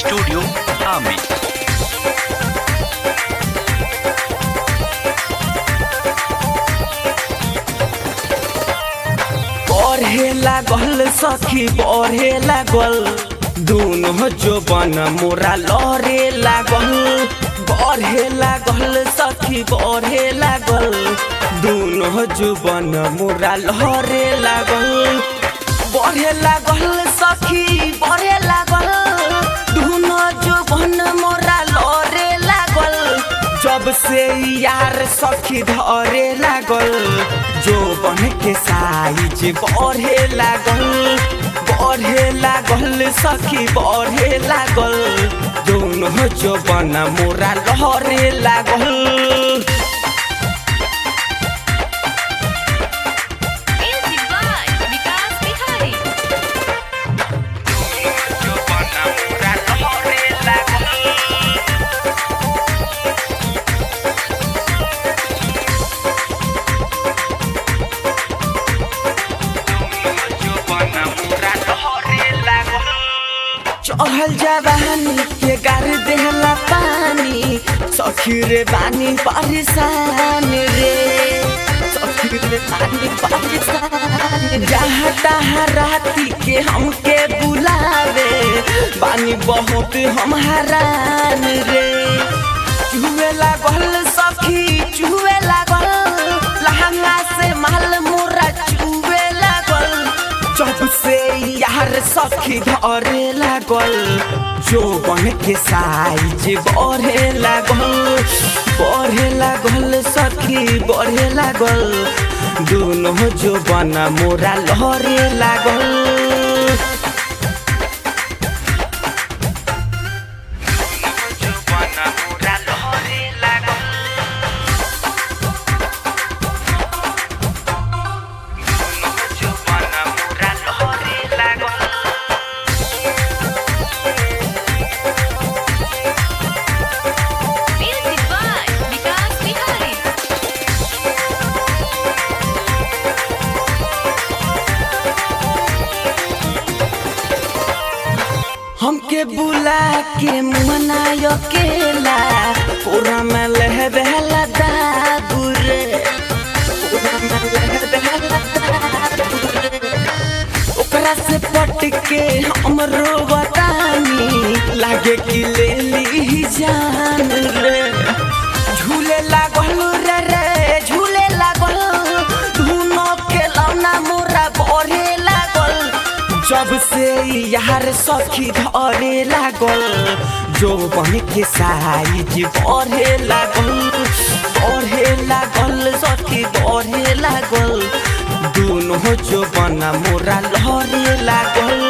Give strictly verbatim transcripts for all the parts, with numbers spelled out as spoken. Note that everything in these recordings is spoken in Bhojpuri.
Studio Ami. बढ़े लागल सखी बढ़े लागल दोनों जोबन मोरा लहरे लागल बढ़े लागल सखी बढ़े लागल दोनों जोबन मोरा लहरे लागल बढ़े लागल सखी बढ़े लागल दोनों जोबन मोरा लहरे लागल जब से यार सखी धरे लागल जोबन के साइज बढ़े लागल बढ़े लागल सखी बढ़े लागल दोनों जोबन मोरा लहरे लागल। चढ़ल जवानी के गार देहला पानी सखी रे बानी परेशान रे सखी रे बानी परेशान जहाँ तहाँ राती के हमके बुलावे बानी बहुत हम हैरान रे चुहे लागल सखी चुहे लागल लहंगा से माल मोरा चुहे लागल जब से यार सखी धरे लागल जोबन के साइज बढ़े लागल बढ़े लागल सखी बढ़े लागल दोनों जोबन मोरा लहरे लागल। हमके बुला के मनाय अकेला पूरा में लह बहला दाबुरे पूरा में लह बहला दाबुरे ओकरा से पट के हम रोवतानी लागे कि ले ली जान रे झूले लागल रे रे झूले लागल दोनों के लौना मोरा बढ़े लागल जब से यार सखी धरे लागल जोबन के साइज बढ़े लागल बढ़े लागल सखी बढ़े लागल दोनों जोबन मोरा लहरे लागल।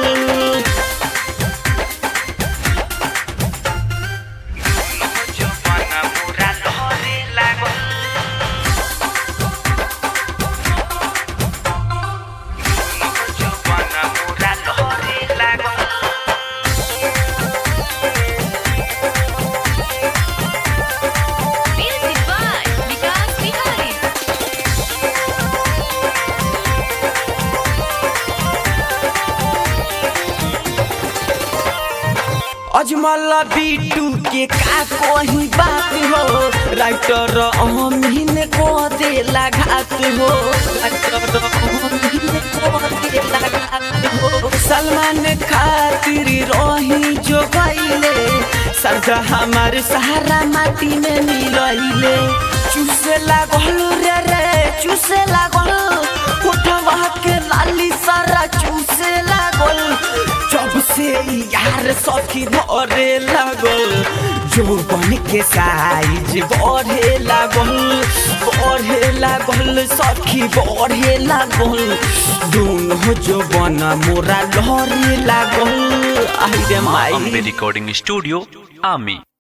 अजमल बीटू के का कोई बात हो राइटर अमीन को दे लगात हो राइटर अमीन को दे लगात हो सलमान खातिर रही जो गईले सरजा हमार सहारा माटी में मिलइले चूसे लागल रे रे चूसे लागल उठवा के लाली सारा चूसे लागल जब से यार सखी धरे लागल जोबन के साइज बढ़े लागल बढ़े लागल सखी बढ़े लागल दोनों जोबन मोरा लहरे लागल। आई रे माई Recording Studio Ami.